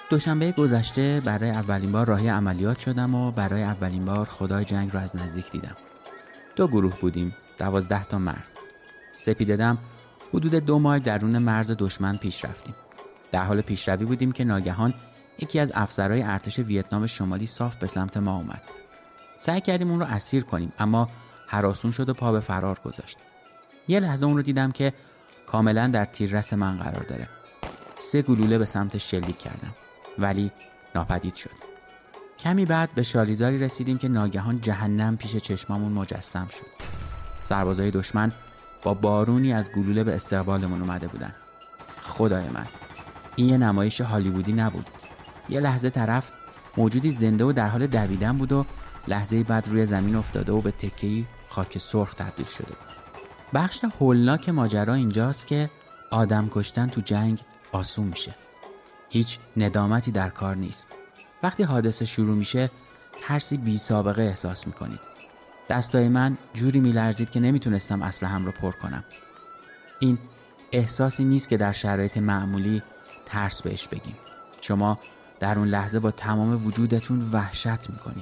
دوشنبه گذشته برای اولین بار راهی عملیات شدم و برای اولین بار خدای جنگ رو از نزدیک دیدم. 2 گروه بودیم، 12 تا مرد. سپیده‌دم حدود 2 مایل درون مرز دشمن پیش رفتیم. در حال پیشروی بودیم که ناگهان یکی از افسرهای ارتش ویتنام شمالی صاف به سمت ما اومد. سعی کردیم اون رو اسیر کنیم اما هراسون شد و پا به فرار گذاشت. یه لحظه اون رو دیدم که کاملا در تیررس من قرار داره. 3 گلوله به سمتش شلیک کردم ولی ناپدید شد. کمی بعد به شالیزاری رسیدیم که ناگهان جهنم پیش چشمامون مجسم شد. سربازای دشمن با بارونی از گلوله به استقبالمون اومده بودن. خدای من، این یه نمایش هالیوودی نبود. یه لحظه طرف موجودی زنده و در حال دویدن بود و لحظه بعد روی زمین افتاده و به تکه‌ای خاک سرخ تبدیل شده بود. بخش هولناک ماجرا اینجاست که آدم کشتن تو جنگ آسون میشه. هیچ ندامتی در کار نیست. وقتی حادثه شروع میشه ترسی بی سابقه احساس میکنید. دستای من جوری میلرزید که نمیتونستم اسلحه‌ام رو پر کنم. این احساسی نیست که در شرایط معمولی ترس بهش بگیم. شما در اون لحظه با تمام وجودتون وحشت میکنید.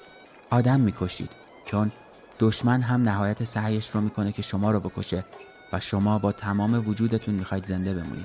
آدم میکشید چون دشمن هم نهایت سعیش رو میکنه که شما رو بکشه و شما با تمام وجودتون میخواید زنده بمونید.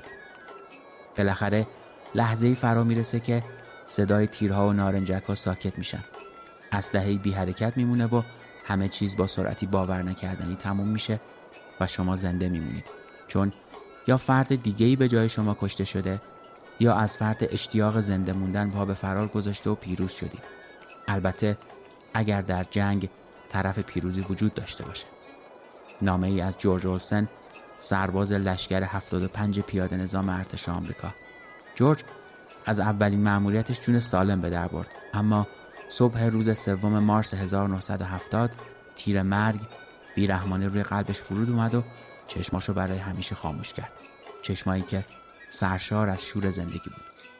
بالاخره لحظه‌ای فرا میرسه که صدای تیرها و نارنجک‌ها ساکت میشن. اسلحه‌ای بی حرکت میمونه و همه چیز با سرعتی باور نکردنی تموم میشه و شما زنده میمونید. چون یا فرد دیگه‌ای به جای شما کشته شده یا از فرد اشتیاق زنده موندن پا به فرار گذاشته و پیروز شدید. البته اگر در جنگ طرف پیروزی وجود داشته باشه. نامه ای از جورج اولسن، سرباز لشکر 75 پیاده نظام ارتش آمریکا. جورج از اولین مأموریتش جون سالم به در برد، اما صبح روز 3 مارس 1970 تیر مرگ بیرحمانه روی قلبش فرود اومد و چشماشو برای همیشه خاموش کرد. چشمایی که سرشار از شور زندگی بود.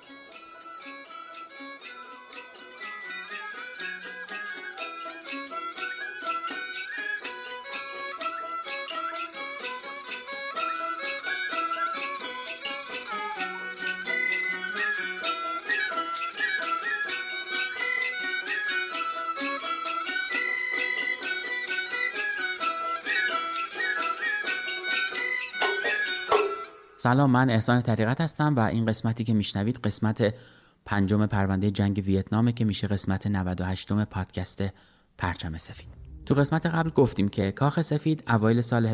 سلام، من احسان طریقت هستم و این قسمتی که میشنوید قسمت 5 پرونده جنگ ویتنامه که میشه قسمت 98 پادکست پرچم سفید. تو قسمت قبل گفتیم که کاخ سفید اوایل سال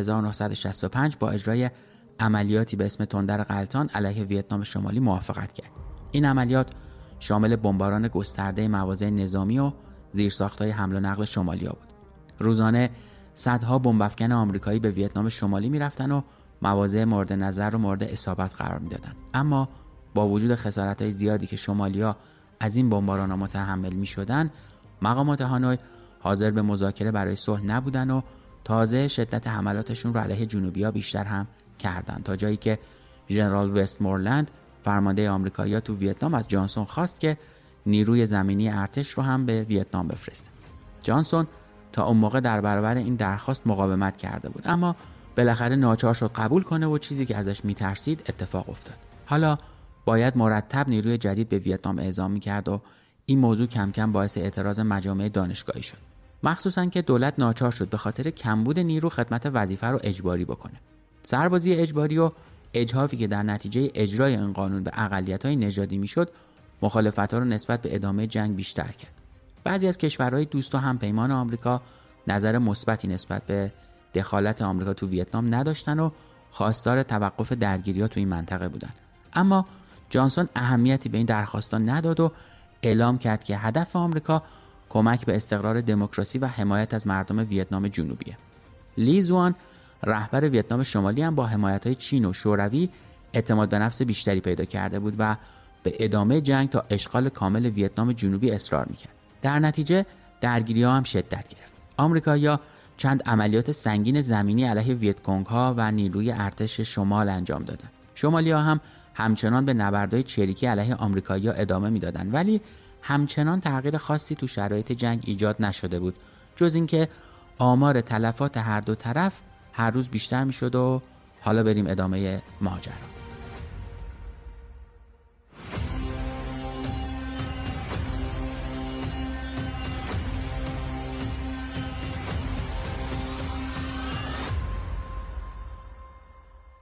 1965 با اجرای عملیاتی به اسم تندر غلتان علیه ویتنام شمالی موافقت کرد. این عملیات شامل بمباران گسترده مواضع نظامی و زیرساخت‌های حمل و نقل شمالیا بود. روزانه صدها بمب افکن آمریکایی به ویتنام شمالی میرفتن و مواضع مورد نظر رو مورد اصابت قرار میدادن. اما با وجود خسارت‌های زیادی که شمالیا از این بمباران‌ها متحمل می‌شدن، مقامات هانوی حاضر به مذاکره برای صلح نبودن و تازه شدت حملاتشون رو علیه جنوبی‌ها بیشتر هم کردن، تا جایی که ژنرال وستمورلند فرمانده آمریکایی‌ها تو ویتنام از جانسون خواست که نیروی زمینی ارتش رو هم به ویتنام بفرسته. جانسون تا اون موقع در برابر این درخواست مقاومت کرده بود، اما بالاخره ناچار شد قبول کنه و چیزی که ازش میترسید اتفاق افتاد. حالا باید مرتب نیروی جدید به ویتنام اعزام میکرد و این موضوع کم کم باعث اعتراض مجامع دانشگاهی شد. مخصوصاً که دولت ناچار شد به خاطر کمبود نیرو خدمت وظیفه رو اجباری بکنه. سربازی اجباری و اجحافی که در نتیجه اجرای این قانون به اقلیت‌های نژادی میشد، مخالفت‌ها رو نسبت به ادامه جنگ بیشتر کرد. بعضی از کشورهای دوست و همپیمان آمریکا نظر مثبتی نسبت به دخالت آمریکا تو ویتنام نداشتن و خواستار توقف درگیری‌ها تو این منطقه بودن. اما جانسون اهمیتی به این درخواست‌ها نداد و اعلام کرد که هدف آمریکا کمک به استقرار دموکراسی و حمایت از مردم ویتنام جنوبیه. لی زوان رهبر ویتنام شمالی هم با حمایت‌های چین و شوروی اعتماد به نفس بیشتری پیدا کرده بود و به ادامه جنگ تا اشغال کامل ویتنام جنوبی اصرار می‌کرد. در نتیجه درگیری‌ها هم شدت گرفت. آمریکایی‌ها چند عملیات سنگین زمینی علیه ویتکونگ‌ها و نیروی ارتش شمال انجام دادند. شمالی‌ها هم همچنان به نبردهای چریکی علیه آمریکایی‌ها ادامه میدادند، ولی همچنان تغییر خاصی تو شرایط جنگ ایجاد نشده بود، جز اینکه آمار تلفات هر دو طرف هر روز بیشتر میشد. و حالا بریم ادامه ماجرا.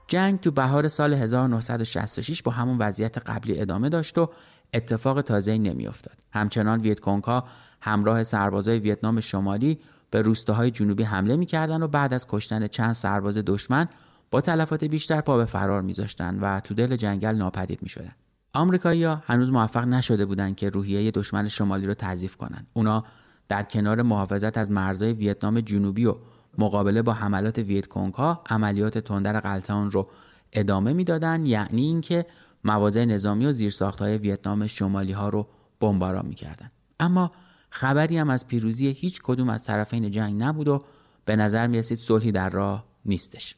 جنگ تو بهار سال 1966 با همون وضعیت قبلی ادامه داشت و اتفاق تازه‌ای نمی‌افتاد. همچنان ویتکونگ‌ها همراه سربازای ویتنام شمالی به روستاهای جنوبی حمله می‌کردند و بعد از کشتن چند سرباز دشمن با تلفات بیشتر پا به فرار می‌ذاشتند و تو دل جنگل ناپدید می‌شدند. آمریکایی‌ها هنوز موفق نشده بودند که روحیه دشمن شمالی رو تضعیف کنند. اونا در کنار محافظت از مرزهای ویتنام جنوبی و مقابله با حملات ویتکونگ‌ها عملیات تندر غلتان رو ادامه میدادن، یعنی اینکه مواضع نظامی و زیرساخت‌های ویتنام شمالی ها رو بمباران می‌کردند. اما خبری هم از پیروزی هیچ کدوم از طرفین جنگ نبود و به نظر می‌رسید صلحی در راه نیستش.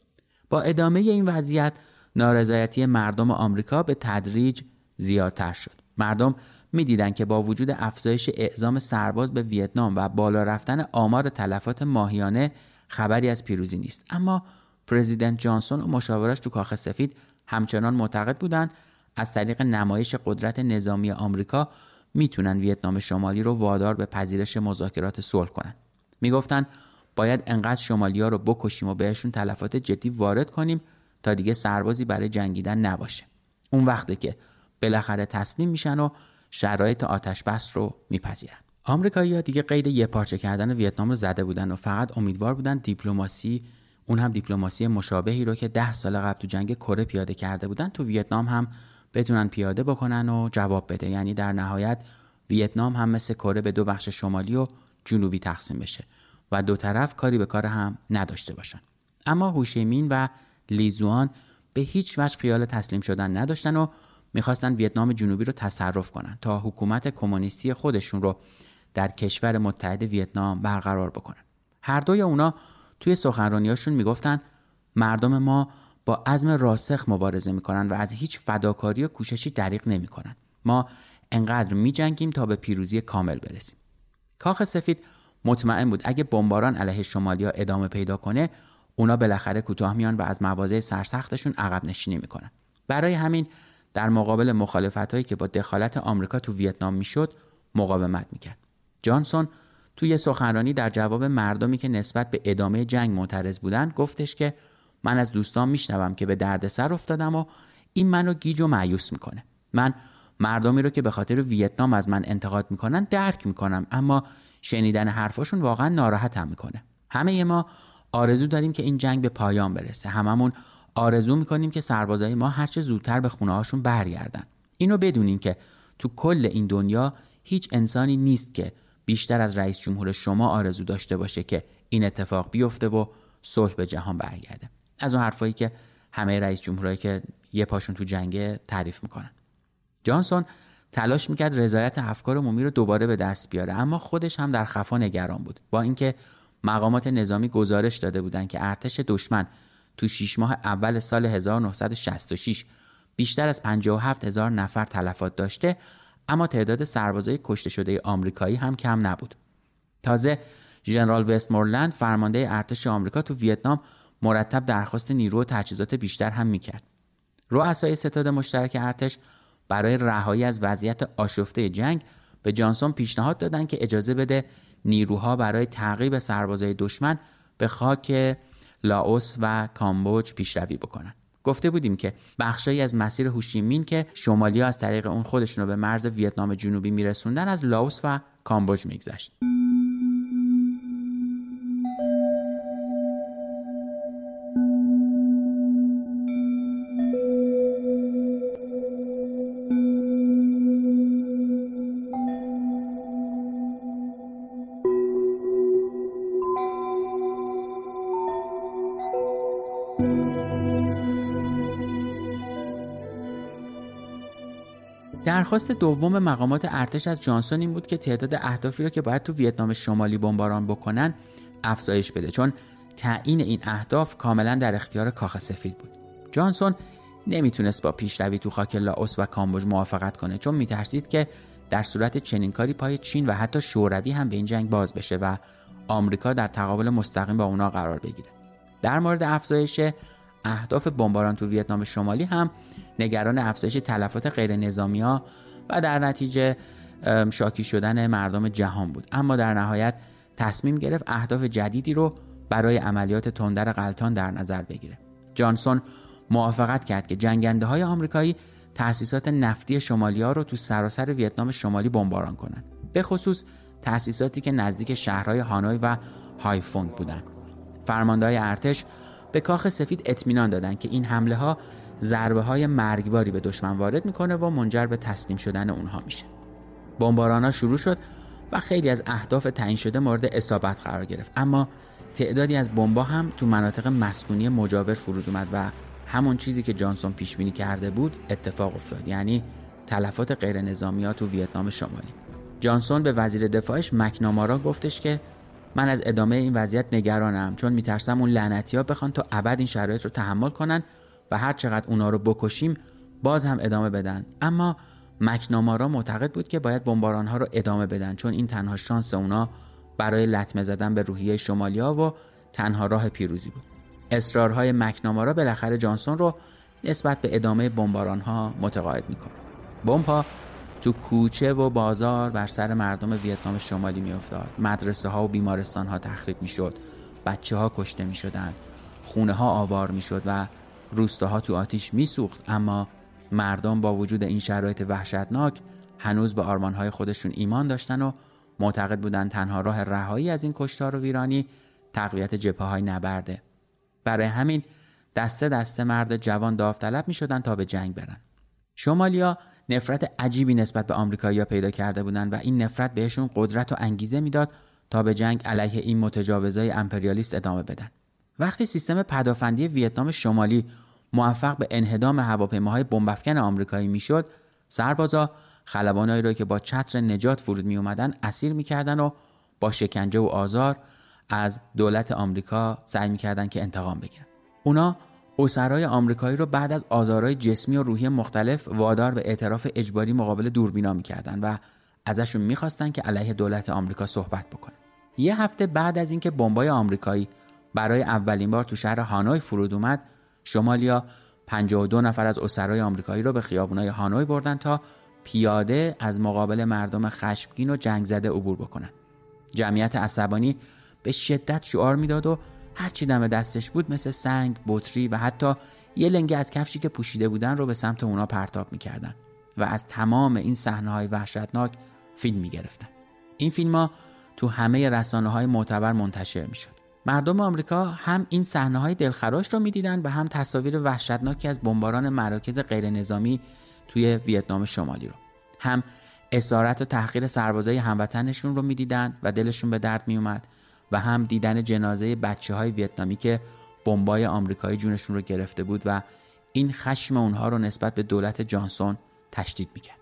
با ادامه این وضعیت نارضایتی مردم آمریکا به تدریج زیادتر شد. مردم می‌دیدن که با وجود افزایش اعزام سرباز به ویتنام و بالا رفتن آمار تلفات ماهیانه خبری از پیروزی نیست. اما پرزیدنت جانسون و مشاوراش تو کاخ سفید همچنان معتقد بودند از طریق نمایش قدرت نظامی آمریکا میتونن ویتنام شمالی رو وادار به پذیرش مذاکرات صلح کنن. میگفتن باید انقدر شمالی‌ها رو بکشیم و بهشون تلفات جدی وارد کنیم تا دیگه سربازی برای جنگیدن نباشه. اون وقته که بالاخره تسلیم میشن و شرایط آتش بس رو میپذیرن. آمریکایی‌ها دیگه قید یه پارچه کردن ویتنام رو زده بودن و فقط امیدوار بودن دیپلماسی، اون هم دیپلماسی مشابهی رو که 10 سال قبل تو جنگ کره پیاده کرده بودن تو ویتنام هم بتونن پیاده بکنن و جواب بده. یعنی در نهایت ویتنام هم مثل کره به دو بخش شمالی و جنوبی تقسیم بشه و دو طرف کاری به کار هم نداشته باشن. اما هوشیمین و لیزوان به هیچ وجه خیال تسلیم شدن نداشتن و میخواستن ویتنام جنوبی رو تصرف کنن تا حکومت کمونیستی خودشون رو در کشور متحد ویتنام برقرار بکنن. هر دوی اونا توی سخنرانیاشون میگفتن مردم ما با عزم راسخ مبارزه میکنن و از هیچ فداکاری و کوششی دریغ نمیکنن. ما انقدر میجنگیم تا به پیروزی کامل برسیم. کاخ سفید مطمئن بود اگه بمباران علیه شمالیا ادامه پیدا کنه، اونا بالاخره کوتاه میان و از مواضع سرسختشون عقب نشینی میکنن. برای همین در مقابل مخالفتایی که با دخالت آمریکا تو ویتنام میشد مقاومت میکرد. جانسون توی سخنرانی در جواب مردمی که نسبت به ادامه جنگ معترض بودن گفتش که من از دوستان میشنوم که به دردسر افتادم و این منو گیج و مایوس میکنه. من مردمی رو که به خاطر ویتنام از من انتقاد میکنن درک میکنم، اما شنیدن حرفاشون واقعا ناراحتم میکنه. همه ما آرزو داریم که این جنگ به پایان برسه. هممون آرزو میکنیم که سربازای ما هرچه زودتر به خونه هاشون برگردن. اینو بدونین که تو کل این دنیا هیچ انسانی نیست که بیشتر از رئیس جمهور شما آرزو داشته باشه که این اتفاق بیفته و صلح به جهان برگرده. از اون حرفایی که همه رئیس جمهورایی که یه پاشون تو جنگه تعریف میکنن. جانسون تلاش میکرد رضایت افکار عمومی رو دوباره به دست بیاره، اما خودش هم در خفا نگران بود. با اینکه مقامات نظامی گزارش داده بودند که ارتش دشمن تو 6 ماه اول سال 1966 بیشتر از 57,000 نفر تلفات داشته، اما تعداد سربازای کشته شده آمریکایی هم کم نبود. تازه ژنرال وستمورلند فرمانده ارتش آمریکا تو ویتنام مرتب درخواست نیرو و تجهیزات بیشتر هم میکرد. رؤسای ستاد مشترک ارتش برای رهایی از وضعیت آشفته جنگ به جانسون پیشنهاد دادند که اجازه بده نیروها برای تعقیب سربازای دشمن به خاک لاوس و کامبوج پیشروی بکنن. گفته بودیم که بخشایی از مسیر هوشیمین که شمالی‌ها از طریق اون خودشون رو به مرز ویتنام جنوبی میرسوندن از لاوس و کامبوج میگذشت. درخواست دوم مقامات ارتش از جانسون این بود که تعداد اهدافی رو که باید تو ویتنام شمالی بمباران بکنن افزایش بده، چون تعیین این اهداف کاملا در اختیار کاخ سفید بود. جانسون نمیتونست با پیشروی تو خاک لاوس و کامبوج موافقت کنه، چون میترسید که در صورت چنین کاری پای چین و حتی شوروی هم به این جنگ باز بشه و آمریکا در تقابل مستقیم با اونا قرار بگیره. در مورد افزایش اهداف بمباران تو ویتنام شمالی هم نگران افزایش تلفات غیر نظامی‌ها و در نتیجه شاکی شدن مردم جهان بود، اما در نهایت تصمیم گرفت اهداف جدیدی رو برای عملیات تندر غلتان در نظر بگیره. جانسون موافقت کرد که جنگنده‌های آمریکایی تأسیسات نفتی شمالی‌ها رو تو سراسر ویتنام شمالی بمباران کنند. به خصوص تأسیساتی که نزدیک شهرهای هانوی و هایفونگ بودند. فرمانده‌های ارتش به کاخ سفید اطمینان دادند که این حمله‌ها ضربه‌های مرگباری به دشمن وارد می‌کنه و منجر به تسلیم شدن اونها میشه. بمباران‌ها شروع شد و خیلی از اهداف تعیین شده مورد اصابت قرار گرفت، اما تعدادی از بمب‌ها هم تو مناطق مسکونی مجاور فرود اومد و همون چیزی که جانسون پیش بینی کرده بود اتفاق افتاد، یعنی تلفات غیر نظامی‌ها تو ویتنام شمالی. جانسون به وزیر دفاعش مکنامارا گفتش که من از ادامه این وضعیت نگرانم، چون میترسم اون لعنتی‌ها بخوان تا ابد این شرایط رو تحمل کنن و هر چقدر اونا رو بکشیم باز هم ادامه بدن. اما مکنامارا معتقد بود که باید بمباران‌ها رو ادامه بدن، چون این تنها شانس اونا برای لطمه زدن به روحیه شمالی‌ها و تنها راه پیروزی بود. اصرارهای مکنامارا بالاخره جانسون رو نسبت به ادامه بمباران‌ها متقاعد می‌کنه. بمب‌ها تو کوچه و بازار بر سر مردم ویتنام شمالی می‌افتاد. مدرسه‌ها و بیمارستان‌ها تخریب می‌شد. بچه‌ها کشته می‌شدند. خونه‌ها آوار می‌شد و روستاها تو آتیش می‌سوخت. اما مردم با وجود این شرایط وحشتناک هنوز به آرمان‌های خودشون ایمان داشتن و معتقد بودند تنها راه رهایی از این کشتار و ویرانی تقویت جبهه‌های نبرده. برای همین دسته دسته مرد جوان داوطلب می‌شدن تا به جنگ برن. شمالیا نفرت عجیبی نسبت به آمریکایی‌ها پیدا کرده بودند و این نفرت بهشون قدرت و انگیزه میداد تا به جنگ علیه این متجاوزای امپریالیست ادامه بدن. وقتی سیستم پدافندی ویتنام شمالی موفق به انهدام هواپیماهای بمب‌افکن آمریکایی میشد، سربازا خلبانایی را که با چتر نجات فرود می اومدن اسیر می‌کردن و با شکنجه و آزار از دولت آمریکا سعی می‌کردن که انتقام بگیرن. اونا اسرای آمریکایی رو بعد از آزارهای جسمی و روحی مختلف وادار به اعتراف اجباری مقابل دوربینا می‌کردن و ازشون می‌خواستن که علیه دولت آمریکا صحبت بکنن. یه هفته بعد از اینکه بمبای آمریکایی برای اولین بار تو شهر هانوی فرود اومد، شمالیا 52 نفر از اسرای آمریکایی رو به خیابونای هانوی بردن تا پیاده از مقابل مردم خشمگین و جنگ زده عبور بکنن. جمعیت عصبانی به شدت شعار میداد و هر چی دم دستش بود مثل سنگ، بطری و حتی یه لنگه از کفشی که پوشیده بودن رو به سمت اونا پرتاب میکردن و از تمام این صحنه‌های وحشتناک فیلم میگرفتن. این فیلم‌ها تو همه رسانه‌های معتبر منتشر میشد. مردم آمریکا هم این صحنه‌های دلخراش رو میدیدن و هم تصاویر وحشتناکی از بمباران مراکز غیر نظامی توی ویتنام شمالی رو. هم اسارت و تحقیر سربازای هموطنشون رو میدیدن و دلشون به درد میومد و هم دیدن جنازه بچه‌های ویتنامی که بمبای آمریکایی جونشون رو گرفته بود و این خشم اونها رو نسبت به دولت جانسون تشدید میکرد.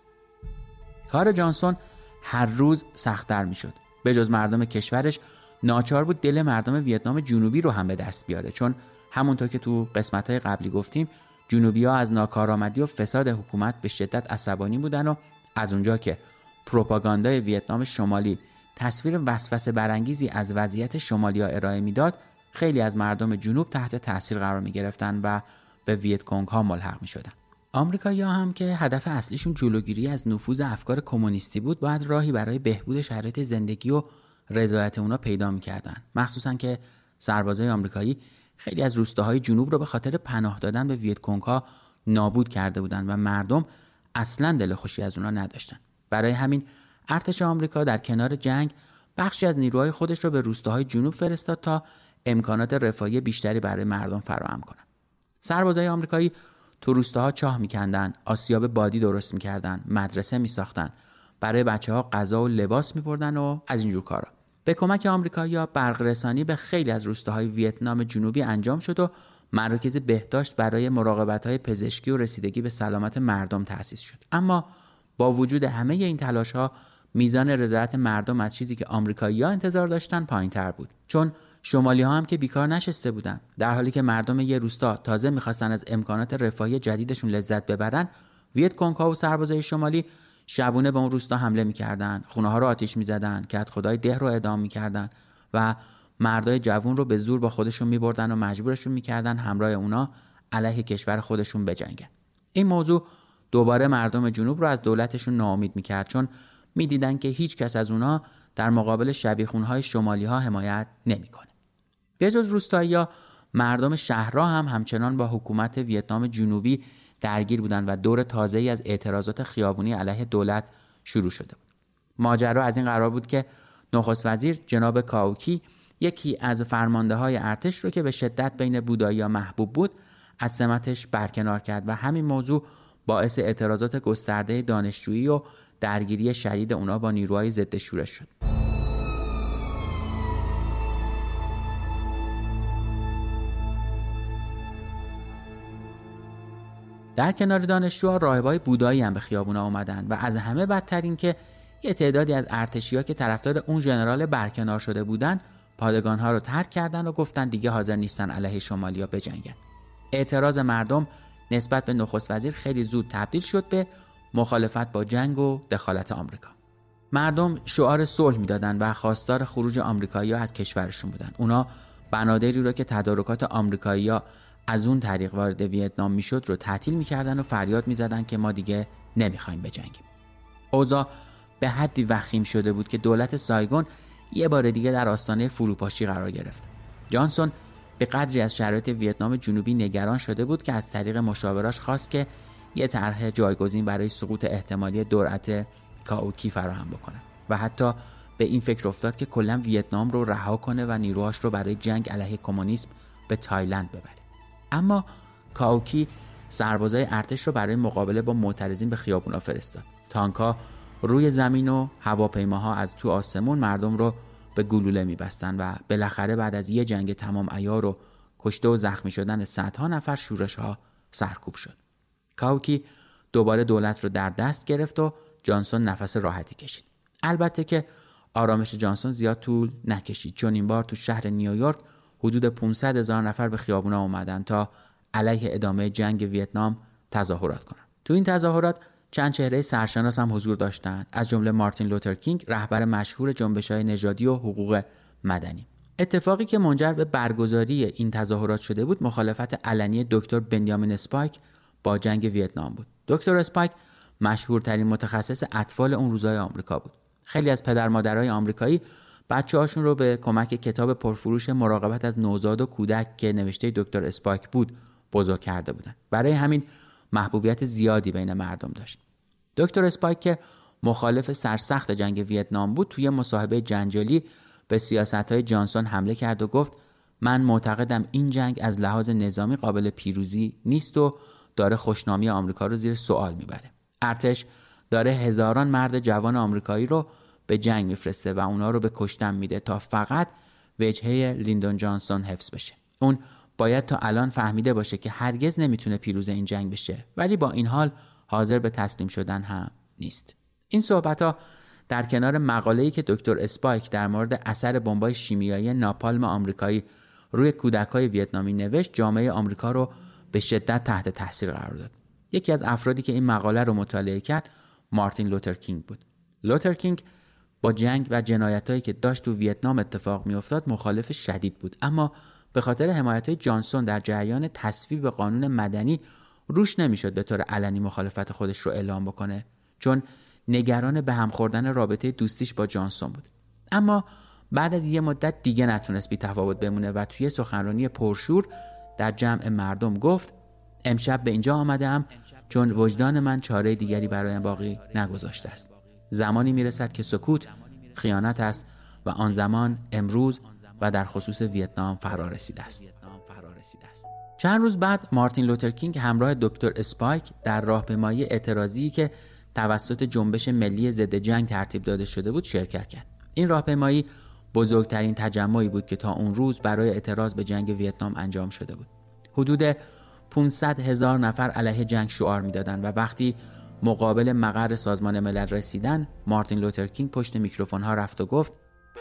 کار جانسون هر روز سخت‌تر میشد. به جز مردم کشورش ناچار بود دل مردم ویتنام جنوبی رو هم به دست بیاره، چون همونطور که تو قسمت‌های قبلی گفتیم جنوبی‌ها از ناکارآمدی و فساد حکومت به شدت عصبانی بودن و از اونجا که پروپاگاندای ویتنام شمالی تصویر وسوسه برانگیزی از وضعیت شمالیا ارائه میداد، خیلی از مردم جنوب تحت تاثیر قرار می‌گرفتن و به ویتکونگ‌ها ملحق می‌شدن. آمریکایی‌ها هم که هدف اصلیشون جلوگیری از نفوذ افکار کمونیستی بود، باید راهی برای بهبود شرایط زندگی و رضایت اونا پیدا می‌کردن. مخصوصاً که سربازای آمریکایی خیلی از روستاهای جنوب رو به خاطر پناه دادن به ویتکونگ‌ها نابود کرده بودن و مردم اصلاً دل خوشی از اونا نداشتن. برای همین ارتش آمریکا در کنار جنگ بخشی از نیروهای خودش رو به روستاهای جنوب فرستاد تا امکانات رفاهی بیشتری برای مردم فراهم کنن. سربازای آمریکایی تو روستاها چاه می‌کندن، آسیاب بادی درست می‌کردن، مدرسه می‌ساختن، برای بچه‌ها غذا و لباس می‌بردن و از اینجور کارا. به کمک آمریکایی‌ها برق رسانی به خیلی از روستاهای ویتنام جنوبی انجام شد و مراکز بهداشت برای مراقبت‌های پزشکی و رسیدگی به سلامت مردم تأسیس شد. اما با وجود همه این تلاش‌ها میزان رضایت مردم از چیزی که آمریکایی‌ها انتظار داشتن پایین‌تر بود، چون شمالی‌ها هم که بیکار نشسته بودن. در حالی که مردم یه روستا تازه می‌خواستن از امکانات رفاهی جدیدشون لذت ببرن، ویتکونگ‌ها و سربازای شمالی شبونه به اون روستا حمله می‌کردن، خونه‌ها رو آتش می‌زدن، کدخدای ده رو اعدام می‌کردن و مردای جوون رو به زور با خودشون می‌بردن و مجبورشون می‌کردن همراه اونا علیه کشور خودشون بجنگن. این موضوع دوباره مردم جنوب رو از دولتشون ناامید می‌کرد، چون می‌دیدن که هیچ کس از اونا در مقابل شبیخون‌های شمالی‌ها حمایت نمی‌کنه. به جز روستایی‌ها، مردم شهرها هم همچنان با حکومت ویتنام جنوبی درگیر بودند و دور تازه‌ای از اعتراضات خیابونی علیه دولت شروع شده بود. ماجرا از این قرار بود که نخست وزیر جناب کاوکی یکی از فرمانده‌های ارتش رو که به شدت بین بودایی‌ها محبوب بود از سمتش برکنار کرد و همین موضوع باعث اعتراضات گسترده دانشجویی و درگیری شدید اونا با نیروهای ضد شورش شد. در کنار دانشجوها راهبای بودایی هم به خیابونا اومدن و از همه بدتر این که یه تعدادی از ارتشی‌ها که طرفدار اون ژنرال برکنار شده بودن پادگان‌ها رو ترک کردن و گفتن دیگه حاضر نیستن علیه شمالیا بجنگن. اعتراض مردم نسبت به نخست وزیر خیلی زود تبدیل شد به مخالفت با جنگ و دخالت آمریکا. مردم شعار صلح میدادن و خواستار خروج آمریکایی‌ها از کشورشون بودن. اونا بنادری رو که تدارکات آمریکایی‌ها از اون طریق وارد ویتنام میشد رو تعطیل میکردن و فریاد میزدن که ما دیگه نمیخوایم بجنگیم. اوضاع به حدی وخیم شده بود که دولت سایگون یه بار دیگه در آستانه فروپاشی قرار گرفت. جانسون به قدری از شرایط ویتنام جنوبی نگران شده بود که از طریق مشاوراش خواست که یه طرح جایگزین برای سقوط احتمالی دولت کاوکی فراهم بکنه و حتی به این فکر افتاد که کلا ویتنام رو رها کنه و نیروهاش رو برای جنگ علیه کمونیسم به تایلند ببره. اما کاوکی سربازای ارتش رو برای مقابله با معترضین به خیابونا فرستاد. تانک‌ها روی زمین و هواپیماها از تو آسمون مردم رو به گلوله می‌بستن و بالاخره بعد از یه جنگ تمام عیار و کشته و زخمی شدن صدها نفر شورش‌ها سرکوب شد. کاوکی دوباره دولت رو در دست گرفت و جانسون نفس راحتی کشید. البته که آرامش جانسون زیاد طول نکشید، چون این بار تو شهر نیویورک حدود 500,000 نفر به خیابونا اومدن تا علیه ادامه جنگ ویتنام تظاهرات کنند. تو این تظاهرات چند چهره سرشناس هم حضور داشتند، از جمله مارتین لوتر کینگ، رهبر مشهور جنبش‌های نژادی و حقوق مدنی. اتفاقی که منجر به برگزاری این تظاهرات شده بود مخالفت علنی دکتر بنیامین اسپایک با جنگ ویتنام بود. دکتر اسپایک مشهورترین متخصص اطفال اون روزهای آمریکا بود. خیلی از پدر مادرای آمریکایی بچه‌هاشون رو به کمک کتاب پرفروش مراقبت از نوزاد و کودک که نوشته دکتر اسپایک بود بزرگ کرده بودن. برای همین محبوبیت زیادی بین مردم داشت. دکتر اسپایک که مخالف سرسخت جنگ ویتنام بود، توی مصاحبه جنجالی به سیاست‌های جانسون حمله کرد و گفت من معتقدم این جنگ از لحاظ نظامی قابل پیروزی نیست و داره خوشنامی آمریکا رو زیر سوال میبره. ارتش داره هزاران مرد جوان آمریکایی رو به جنگ میفرسته و اونا رو به کشتن میده تا فقط وجهه لیندون جانسون حفظ بشه. اون باید تا الان فهمیده باشه که هرگز نمیتونه پیروز این جنگ بشه، ولی با این حال حاضر به تسلیم شدن هم نیست. این صحبت‌ها در کنار مقاله‌ای که دکتر اسپایک در مورد اثر بمب‌های شیمیایی ناپالم آمریکایی روی کودک‌های ویتنامی نوشت، جامعه آمریکا رو به شدت تحت تاثیر قرار داد. یکی از افرادی که این مقاله رو مطالعه کرد مارتین لوتر کینگ بود. لوتر کینگ با جنگ و جنایتایی که داشت تو ویتنام اتفاق میافتاد مخالف شدید بود، اما به خاطر حمایت‌های جانسون در جریان تصویب قانون مدنی روش نمیشد به طور علنی مخالفت خودش رو اعلام بکنه، چون نگران به هم خوردن رابطه دوستیش با جانسون بود. اما بعد از یه مدت دیگه نتونست بی تفاوت بمونه و توی سخنرانی پرشور در جمع مردم گفت امشب به اینجا آمدم چون وجدان من چاره دیگری برایم باقی نگذاشته است. زمانی میرسد که سکوت خیانت است و آن زمان امروز و در خصوص ویتنام فرا رسیده است. چند روز بعد مارتین لوتر کینگ همراه دکتر اسپایک در راهپیمایی اعتراضی که توسط جنبش ملی ضد جنگ ترتیب داده شده بود شرکت کرد. این راهپیمایی بزرگترین تجمعی بود که تا اون روز برای اعتراض به جنگ ویتنام انجام شده بود. حدود 500,000 نفر علیه جنگ شعار میدادند و وقتی مقابل مقر سازمان ملل رسیدن، مارتین لوتر کینگ پشت میکروفون ها رفت و گفت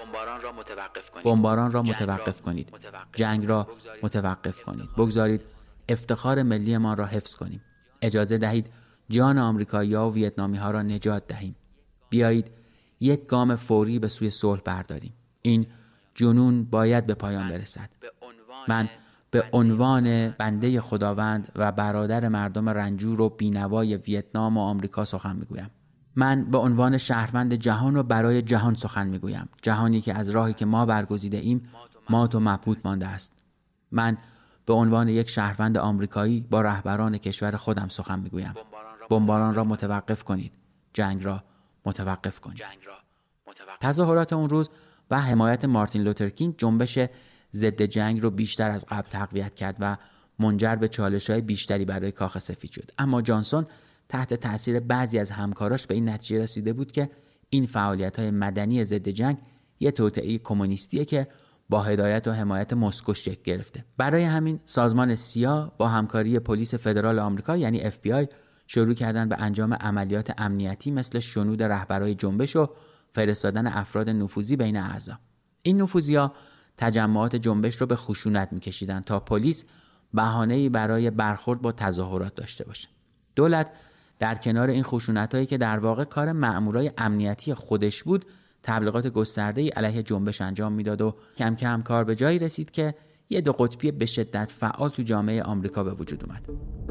بمباران را متوقف کنید. جنگ را متوقف کنید. بگذارید افتخار ملی ما را حفظ کنیم. اجازه دهید جان آمریکایی‌ها و ویتنامی‌ها را نجات دهیم. بیایید یک گام فوری به سوی صلح برداریم. این جنون باید به پایان برسد. من به عنوان بنده خداوند و برادر مردم رنجور و بینوای ویتنام و آمریکا سخن میگویم. من به عنوان شهروند جهان و برای جهان سخن میگویم. جهانی که از راهی که ما برگزیده ایم مات و مبهوت مانده است. من به عنوان یک شهروند آمریکایی با رهبران کشور خودم سخن میگویم. بمباران را متوقف کنید. جنگ را متوقف کنید. تظاهرات اون روز و حمایت مارتین لوترکینگ جنبش ضد جنگ رو بیشتر از قبل تقویت کرد و منجر به چالش‌های بیشتری برای کاخ سفید شد. اما جانسون تحت تأثیر بعضی از همکاراش به این نتیجه رسیده بود که این فعالیت‌های مدنی ضد جنگ یه توطئه کمونیستیه که با هدایت و حمایت مسکو شکل گرفته. برای همین سازمان سیا با همکاری پلیس فدرال آمریکا یعنی FBI شروع کردن به انجام عملیات امنیتی مثل شنود رهبرای جنبش و فرستادن افراد نفوذی بین اعضا. این نفوذی‌ها تجمعات جنبش رو به خشونت می‌کشیدن تا پلیس بهانه‌ای برای برخورد با تظاهرات داشته باشه. دولت در کنار این خشونت‌هایی که در واقع کار مأمورای امنیتی خودش بود، تبلیغات گسترده‌ای علیه جنبش انجام میداد و کم کم کار به جایی رسید که یه دو قطبی به شدت فعال تو جامعه آمریکا به وجود اومد.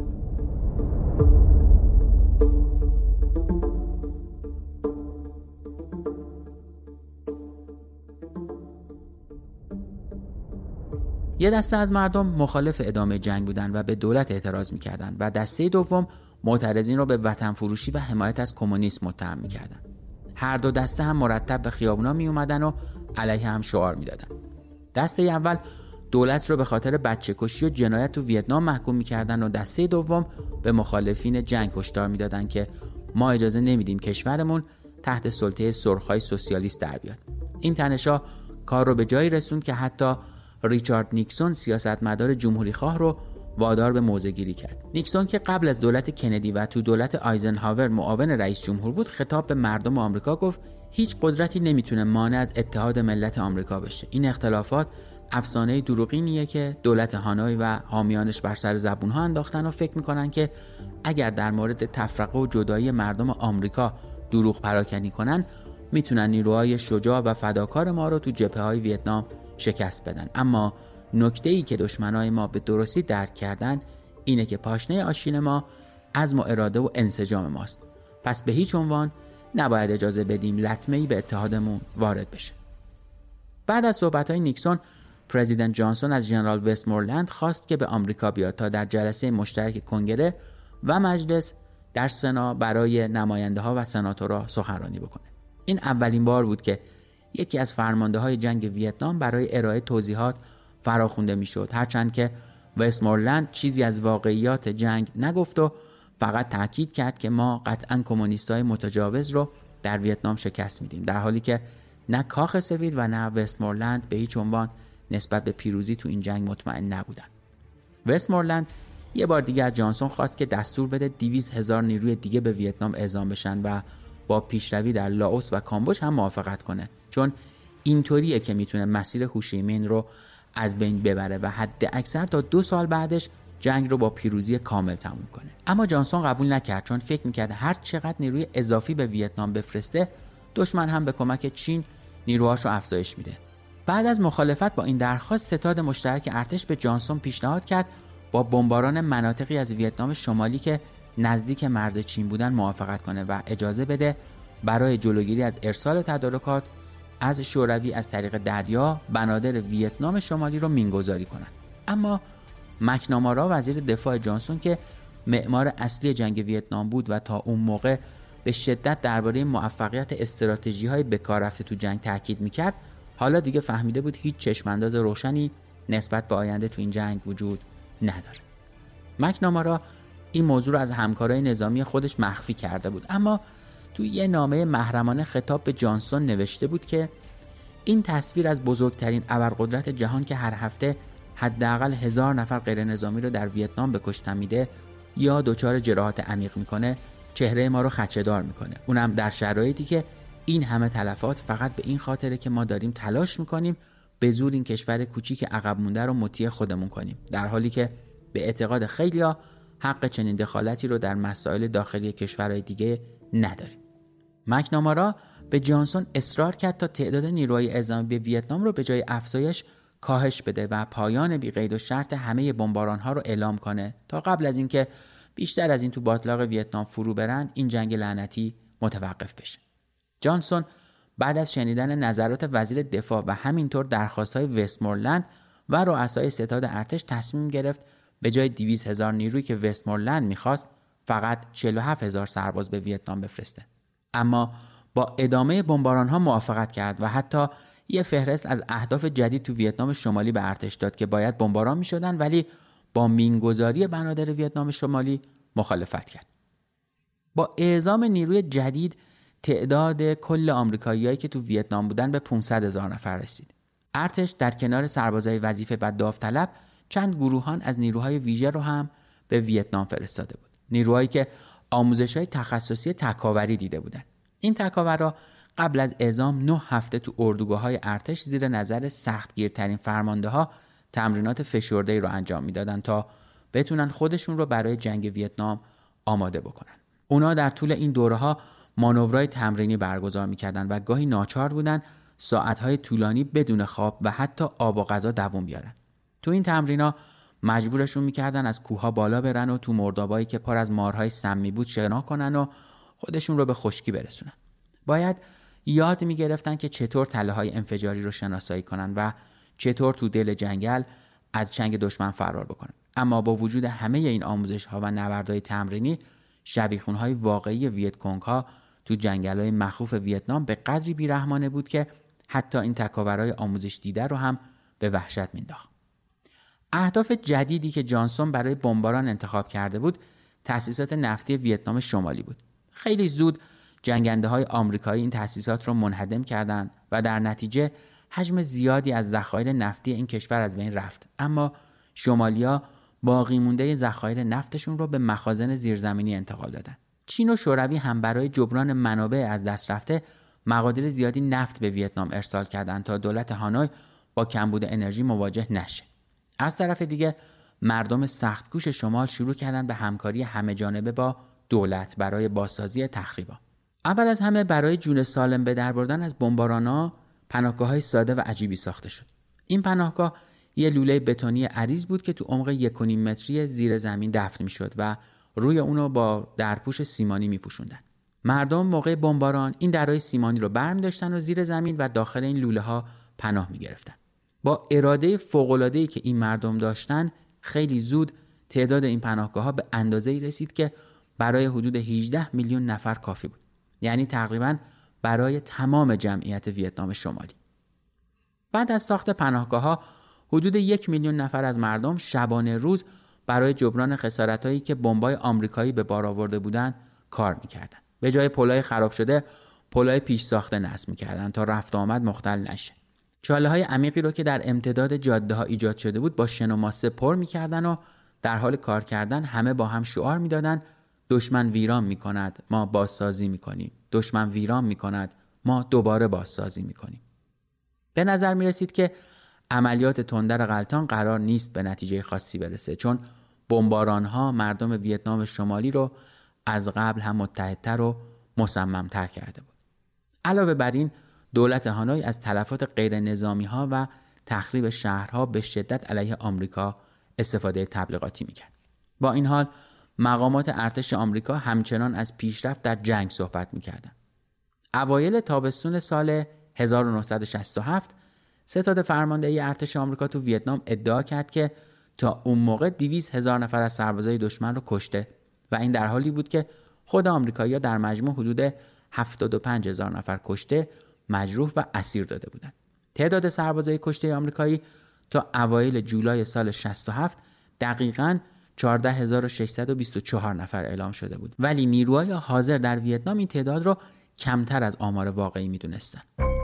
یه دسته از مردم مخالف ادامه جنگ بودن و به دولت اعتراض می‌کردند و دسته دوم معترضین رو به وطن فروشی و حمایت از کمونیسم متهم می‌کردند. هر دو دسته هم مرتب به خیابونا می اومدن و علیه هم شعار میدادن. دسته اول دولت رو به خاطر بچه‌کشی و جنایت تو ویتنام محکوم می‌کردن و دسته دوم به مخالفین جنگ هشدار میدادن که ما اجازه نمیدیم کشورمون تحت سلطه سرخ‌های سوسیالیست در بیاد. این تنش‌ها کار رو به جایی رسوند که حتی ریچارد نیکسون سیاستمدار جمهوری‌خواه رو وادار به موضع‌گیری کرد. نیکسون که قبل از دولت کندی و تو دولت آیزنهاور معاون رئیس جمهور بود، خطاب به مردم آمریکا گفت هیچ قدرتی نمیتونه مانع از اتحاد ملت آمریکا بشه. این اختلافات افسانه دروغینیه که دولت هانوی و حامیانش بر سر زبونها انداختن و فکر میکنن که اگر در مورد تفرقه و جدایی مردم آمریکا دروغ پراکنی کنن، میتونن نیروهای شجاع و فداکار ما رو تو جبهه‌های ویتنام شکست بدن. اما نکته‌ای که دشمنای ما به درستی درک کردن اینه که پاشنه آشیل ما عزم و اراده و انسجام ماست. پس به هیچ عنوان نباید اجازه بدیم لطمه‌ای به اتحادمون وارد بشه. بعد از صحبت‌های نیکسون، پرزیدنت جانسون از ژنرال وستمورلند خواست که به آمریکا بیاد تا در جلسه مشترک کنگره و مجلس در سنا برای نماینده‌ها و سناتورها سخنرانی بکنه. این اولین بار بود که یکی از فرمانده‌های جنگ ویتنام برای ارائه توضیحات فراخوانده میشد، هرچند که وستمورلند چیزی از واقعیات جنگ نگفت و فقط تاکید کرد که ما قطعاً کمونیستای متجاوز رو در ویتنام شکست میدیم، در حالی که نه کاخ سفید و نه وستمورلند به هیچ عنوان نسبت به پیروزی تو این جنگ مطمئن نبودن. وستمورلند یه بار دیگه از جانسون خواست که دستور بده 200,000 نیروی دیگه به ویتنام اعزام بشن و با پیشروی در لاوس و کامبوج هم موافقت کنه، چون اینطوریه که میتونه مسیر هوشیمین رو از بین ببره و حد اکثر تا 2 سال بعدش جنگ رو با پیروزی کامل تموم کنه. اما جانسون قبول نکرد، چون فکر میکرد هر چقدر نیروی اضافی به ویتنام بفرسته، دشمن هم به کمک چین نیروهاش رو افزایش میده. بعد از مخالفت با این درخواست، ستاد مشترک ارتش به جانسون پیشنهاد کرد با بمباران مناطقی از ویتنام شمالی که نزدیک مرز چین بودن موافقت کنه و اجازه بده برای جلوگیری از ارسال تدارکات از شوروی از طریق دریا بنادر ویتنام شمالی رو مینگذاری کنند. اما مکنامارا وزیر دفاع جانسون که معمار اصلی جنگ ویتنام بود و تا اون موقع به شدت درباره موفقیت استراتژی‌های به کار رفته تو جنگ تاکید می‌کرد، حالا دیگه فهمیده بود هیچ چشم‌انداز روشنی نسبت به آینده تو این جنگ وجود نداره. مکنامارا این موضوع رو از همکارای نظامی خودش مخفی کرده بود، اما تو یه نامه محرمانه خطاب به جانسون نوشته بود که این تصویر از بزرگترین ابرقدرت جهان که هر هفته حداقل 1000 نفر غیر نظامی رو در ویتنام به کشتن میده یا دچار جراحات عمیق میکنه، چهره ما رو خدشه‌دار میکنه، اونم در شرایطی که این همه تلفات فقط به این خاطره که ما داریم تلاش میکنیم به زور این کشور کوچیک عقب مونده رو مطیع خودمون کنیم، در حالی که به اعتقاد خیلیا حق چنین دخالتی رو در مسائل داخلی کشورهای دیگه نداریم. مکنامارا به جانسون اصرار کرد تا تعداد نیروهای اعزامی به ویتنام رو به جای افزایش کاهش بده و پایان بی قید و شرط همه بمباران‌ها رو اعلام کنه تا قبل از اینکه بیشتر از این تو باتلاق ویتنام فرو برن این جنگ لعنتی متوقف بشه. جانسون بعد از شنیدن نظرات وزیر دفاع و همینطور درخواست‌های وستمورلند و رؤسای ستاد ارتش تصمیم گرفت به جای 200,000 نیرویی که وستمورلند می‌خواست فقط 47,000 سرباز به ویتنام بفرسته. اما با ادامه بمباران‌ها موافقت کرد و حتی یه فهرست از اهداف جدید تو ویتنام شمالی به ارتش داد که باید بمباران می‌شدن، ولی با مینگذاری بنادر ویتنام شمالی مخالفت کرد. با اعزام نیروی جدید تعداد کل آمریکاییایی که تو ویتنام بودن به 500,000 نفر رسید. ارتش در کنار سربازای وظیفه و داوطلب چند گروهان از نیروهای ویژه رو هم به ویتنام فرستاده بود. نیروهایی که آموزش‌های تخصصی تکاوری دیده بودند. این تکاورا قبل از اعزام 9 هفته تو اردوگاه‌های ارتش زیر نظر سختگیرترین فرمانده‌ها تمرینات فشرده‌ای رو انجام میدادن تا بتونن خودشون رو برای جنگ ویتنام آماده بکنن. اونا در طول این دوره‌ها مانورهای تمرینی برگزار می‌کردن و گاهی ناچار بودن ساعت‌های طولانی بدون خواب و حتی آب و غذا دووم بیارن. تو این تمرینا مجبورشون می‌کردن از کوه‌ها بالا برن و تو مردابایی که پر از مارهای سمی بود شنا کنن و خودشون رو به خشکی برسونن. باید یاد می‌گرفتن که چطور تله‌های انفجاری رو شناسایی کنن و چطور تو دل جنگل از چنگ دشمن فرار بکنن. اما با وجود همه این آموزش‌ها و نبردهای تمرینی، شبیخون‌های واقعی ویتکونگ‌ها تو جنگل‌های مخوف ویتنام به قدری بیرحمانه بود که حتی این تکاورای آموزش دیده رو هم به وحشت مینداخت. اهداف جدیدی که جانسون برای بمباران انتخاب کرده بود، تأسیسات نفتی ویتنام شمالی بود. خیلی زود جنگنده‌های آمریکایی این تأسیسات رو منهدم کردند و در نتیجه حجم زیادی از ذخایر نفتی این کشور از بین رفت. اما شمالیا باقی مونده ذخایر نفتشون رو به مخازن زیرزمینی انتقال دادن. چین و شوروی هم برای جبران منابع از دست رفته مقادیر زیادی نفت به ویتنام ارسال کردند تا دولت هانوی با کمبود انرژی مواجه نشه. از طرف دیگه مردم سختکوش شمال شروع کردن به همکاری همه‌جانبه با دولت برای بازسازی تخریب‌ها. اول از همه برای جون سالم به در بردن از بمباران‌ها پناهگاه‌های ساده و عجیبی ساخته شد. این پناهگاه یه لوله بتونی عریض بود که تو عمق 1.5 متری زیر زمین دفن می‌شد و روی اونو با درپوش سیمانی می‌پوشوندن. مردم موقع بمباران این درهای سیمانی رو برمی‌داشتن و زیر زمین و داخل این لوله‌ها پناه می‌گرفتن. با اراده فوق‌العاده‌ای که این مردم داشتن، خیلی زود تعداد این پناهگاه‌ها به اندازه‌ای رسید که برای حدود 18 میلیون نفر کافی بود. یعنی تقریباً برای تمام جمعیت ویتنام شمالی. بعد از ساخت پناهگاه‌ها، حدود 1 میلیون نفر از مردم شبانه روز برای جبران خسارتایی که بمب‌های آمریکایی به بار آورده بودند کار می‌کردند. به جای پل‌های خراب شده، پل‌های پیش ساخته نصب می‌کردند تا رفت و آمد مختل نشه. چاله‌های عمیقی رو که در امتداد جاده‌ها ایجاد شده بود با شن و ماسه پر می‌کردن و در حال کار کردن همه با هم شعار می‌دادند: دشمن ویران می‌کند، ما بازسازی می‌کنیم. دشمن ویران می‌کند، ما دوباره بازسازی می‌کنیم. به نظر می‌رسید که عملیات تندر غلطان قرار نیست به نتیجه خاصی برسه، چون بمباران‌ها مردم ویتنام شمالی رو از قبل هم متحدتر و مصمم‌تر کرده بود. علاوه بر این، دولت هانوی از تلفات غیر نظامی‌ها و تخریب شهرها به شدت علیه آمریکا استفاده تبلیغاتی می‌کرد. با این حال مقامات ارتش آمریکا همچنان از پیشرفت در جنگ صحبت می‌کردند. اوایل تابستون سال 1967 ستاد فرماندهی ارتش آمریکا تو ویتنام ادعا کرد که تا اون موقع 200,000 نفر از سربازای دشمن رو کشته و این در حالی بود که خود آمریکایی‌ها در مجموع حدود 75,000 نفر کشته، مجروح و اسیر داده بودند. تعداد سربازای کشته آمریکایی تا اوایل جولای سال 67 دقیقاً 14,624 نفر اعلام شده بود، ولی نیروهای حاضر در ویتنام این تعداد رو کمتر از آمار واقعی می‌دونستند.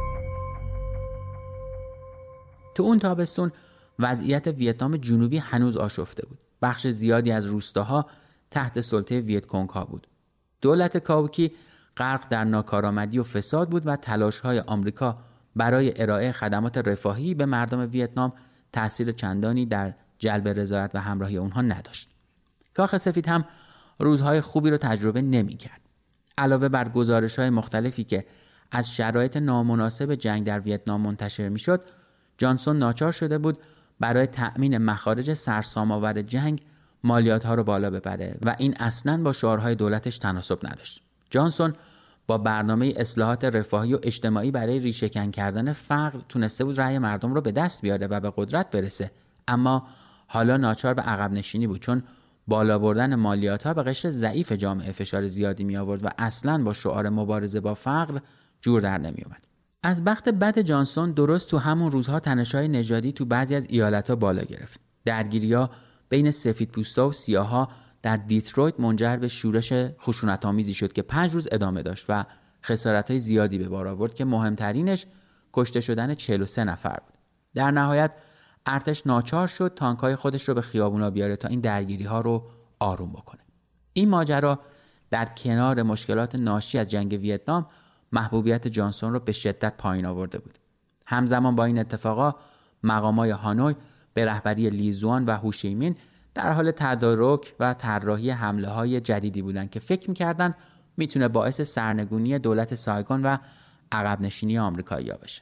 تو اون تابستون وضعیت ویتنام جنوبی هنوز آشفته بود. بخش زیادی از روستاها تحت سلطه ویتکونگ‌ها بود. دولت کاوکی غرق در ناکارآمدی و فساد بود و تلاش‌های آمریکا برای ارائه خدمات رفاهی به مردم ویتنام تأثیر چندانی در جلب رضایت و همراهی اونها نداشت. کاخ سفید هم روزهای خوبی رو تجربه نمی‌کرد. علاوه بر گزارش‌های مختلفی که از شرایط نامناسب جنگ در ویتنام منتشر می‌شد، جانسون ناچار شده بود برای تأمین مخارج سرسام‌آور جنگ مالیات‌ها رو بالا ببره و این اصلاً با شعارهای دولتش تناسب نداشت. جانسون با برنامه اصلاحات رفاهی و اجتماعی برای ریشه‌کن کردن فقر تونسته بود رأی مردم رو به دست بیاره و به قدرت برسه، اما حالا ناچار به عقب نشینی بود، چون بالا بردن مالیات‌ها به قشر ضعیف جامعه فشار زیادی می آورد و اصلاً با شعار مبارزه با فقر جور در نمی اومد. از بخت بد جانسون درست تو همون روزها تنش‌های نژادی تو بعضی از ایالت‌ها بالا گرفت. درگیری‌ها بین سفیدپوستا و سیاها در دیترویت منجر به شورش خشونت‌آمیزی شد که 5 روز ادامه داشت و خسارت‌های زیادی به بار آورد که مهمترینش کشته شدن 43 نفر بود. در نهایت ارتش ناچار شد تانک‌های خودش رو به خیابونا بیاره تا این درگیری‌ها رو آروم بکنه. این ماجرا در کنار مشکلات ناشی از جنگ ویتنام محبوبیت جانسون رو به شدت پایین آورده بود. همزمان با این اتفاقا مقامای هانوی به رهبری لیزوان و هوشیمین در حال تدارک و طراحی حمله‌های جدیدی بودند که فکر می‌کردن میتونه باعث سرنگونی دولت سایگون و عقب نشینی آمریکایی‌ها بشه.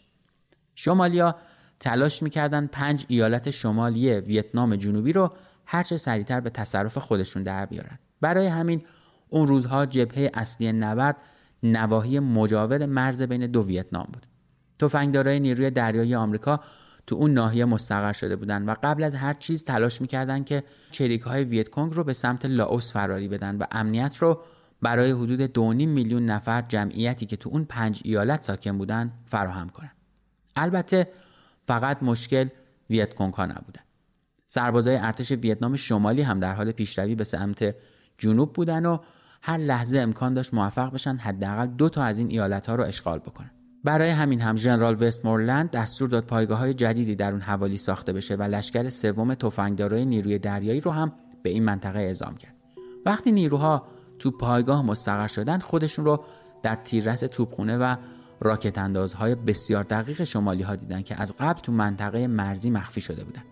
شمالیا تلاش می‌کردن 5 ایالت شمالی ویتنام جنوبی رو هرچه سریعتر به تصرف خودشون در بیارن. برای همین اون روزها جبهه اصلی نبرد نواحی مجاور مرز بین دو ویتنام بود. تفنگدارای نیروی دریایی آمریکا تو اون ناحیه مستقر شده بودن و قبل از هر چیز تلاش می‌کردن که چریک‌های ویتکونگ رو به سمت لاوس فراری بدن و امنیت رو برای حدود 2.5 میلیون نفر جمعیتی که تو اون 5 ایالت ساکن بودن فراهم کنن. البته فقط مشکل ویتکونگ‌ها نبودن. سربازای ارتش ویتنام شمالی هم در حال پیشروی به سمت جنوب بودن و هر لحظه امکان داشت موفق بشن حداقل 2 تا از این ایالت‌ها رو اشغال بکنن. برای همین هم ژنرال وستمورلند دستور داد پایگاه‌های جدیدی در اون حوالی ساخته بشه و لشکر سوم تفنگدارای نیروی دریایی رو هم به این منطقه اعزام کرد. وقتی نیروها تو پایگاه مستقر شدن خودشون رو در تیررس توپخونه و راکت اندازهای بسیار دقیق شمالی‌ها دیدن که از قبل تو منطقه مرزی مخفی شده بودن.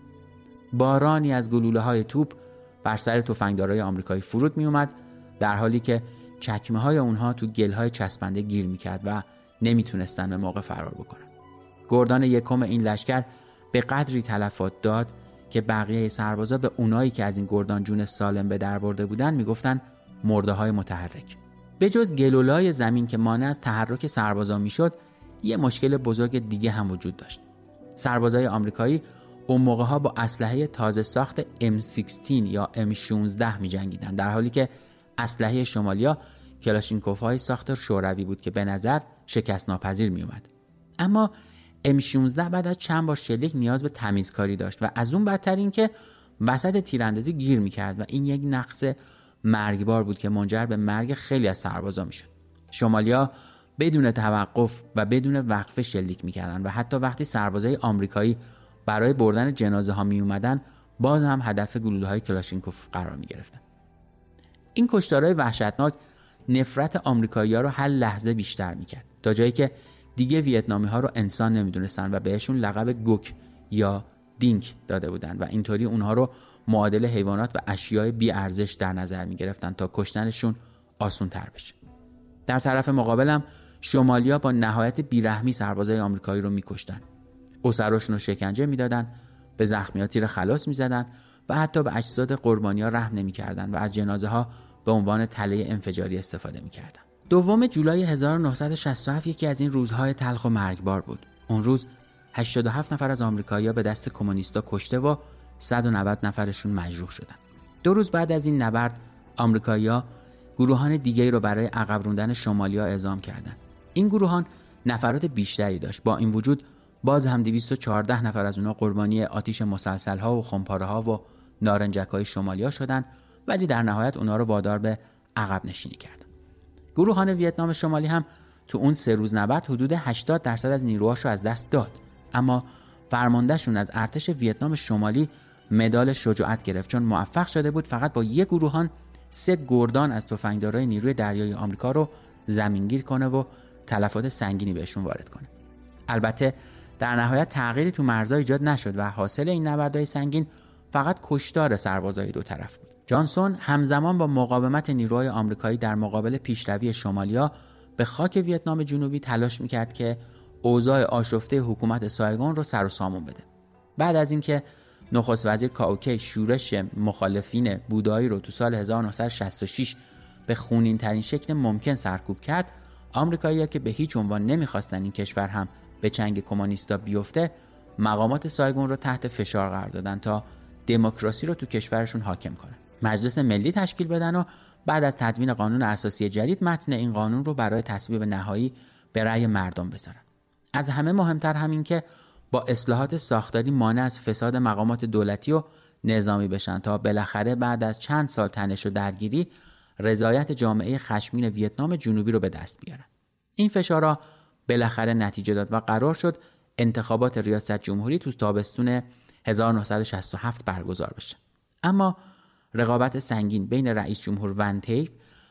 بارانی از گلوله‌های توپ بر سر تفنگدارای آمریکایی فرود می اومد، در حالی که چکمه‌های اونها تو گل‌های چسبنده گیر می‌کرد و نمیتونستن به موقع فرار بکنن. گردان یکم این لشکر به قدری تلفات داد که بقیه سربازا به اونایی که از این گردان جون سالم به در برده بودن میگفتن مرده‌های متحرک. به جز گلولای زمین که مانع از تحرک سربازا میشد، یه مشکل بزرگ دیگه هم وجود داشت. سربازای آمریکایی اون موقع‌ها با اسلحه تازه ساخت M16 یا M16 می‌جنگیدن، در حالی که اسلحه شمالیا کلاشینکوف‌های ساخت شوروی بود که به نظر شکست ناپذیر می اومد. اما M16 بعد از چند بار شلیک نیاز به تمیزکاری داشت و از اون بدتر این که وسط تیراندازی گیر می‌کرد و این یک نقص مرگبار بود که منجر به مرگ خیلی از سربازا میشد. شمالیا بدون توقف و بدون وقفه شلیک می‌کردند و حتی وقتی سربازای آمریکایی برای بردن جنازه ها می اومدن باز هم هدف گلوله‌های کلاشینکوف قرار می‌گرفتن. این کشتارهای وحشتناک نفرت آمریکایی‌ها رو هر لحظه بیشتر می‌کرد، تا جایی که دیگه ویتنامی‌ها رو انسان نمی‌دونستن و بهشون لقب گوک یا دینک داده بودن و اینطوری اونها رو معادل حیوانات و اشیاء بی ارزش در نظر می‌گرفتن تا کشتنشون آسان‌تر بشه. در طرف مقابلم شمالیا با نهایت بیرحمی سربازای آمریکایی رو می‌کشتن. اسراشون رو شکنجه می‌دادن، به زخمی‌ها تیر خلاص می‌زدن و حتی به اجساد قربانی‌ها رحم نمی‌کردن و از جنازه‌ها به عنوان تله انفجاری استفاده می‌کردن. 2 جولای 1967 یکی از این روزهای تلخ و مرگبار بود. اون روز 87 نفر از آمریکایی‌ها به دست کمونیستا کشته و 190 نفرشون مجروح شدن. 2 روز بعد از این نبرد آمریکایی‌ها گروهان دیگه‌ای رو برای عقب راندن شمالیا اعزام کردند. این گروهان نفرات بیشتری داشت. با این وجود باز هم 214 نفر از اونها قربانی آتش مسلسل‌ها و خمپاره‌ها و نارنجک‌های شمالیا شدند، ولی در نهایت اونها رو وادار به عقب نشینی کردند. گروهان ویتنام شمالی هم تو اون 3 روز نبرد حدود 80% از نیروهاشو از دست داد، اما فرماندهشون از ارتش ویتنام شمالی مدال شجاعت گرفت، چون موفق شده بود فقط با یک گروهان 3 گردان از تفنگدارای نیروی دریایی آمریکا رو زمینگیر کنه و تلفات سنگینی بهشون وارد کنه. البته در نهایت تغییری تو مرزها ایجاد نشد و حاصل این نبردهای سنگین فقط کشتار سربازای دو طرف بود. جانسون همزمان با مقاومت نیروهای آمریکایی در مقابل پیشروی شمالیا به خاک ویتنام جنوبی تلاش میکرد که اوضاع آشفته حکومت سایگون رو سر و سامون بده. بعد از اینکه نخست وزیر کاوکی شورش مخالفین بودایی رو تو سال 1966 به خونین ترین شکل ممکن سرکوب کرد، آمریکایی‌ها که به هیچ عنوان نمی‌خواستن این کشور هم به چنگ کمونیستا بیفته، مقامات سایگون رو تحت فشار قرار دادن تا دموکراسی رو تو کشورشون حاکم کنن. مجلس ملی تشکیل بدن و بعد از تدوین قانون اساسی جدید متن این قانون رو برای تصویب نهایی به رأی مردم بذارن. از همه مهمتر همین که با اصلاحات ساختاری مانع از فساد مقامات دولتی و نظامی بشن تا بالاخره بعد از چند سال تنش و درگیری رضایت جامعه خشمگین ویتنام جنوبی رو به دست بیارن. این فشارها بالاخره نتیجه داد و قرار شد انتخابات ریاست جمهوری تو تابستون 1967 برگزار بشه. اما رقابت سنگین بین رئیس جمهور ون تیپ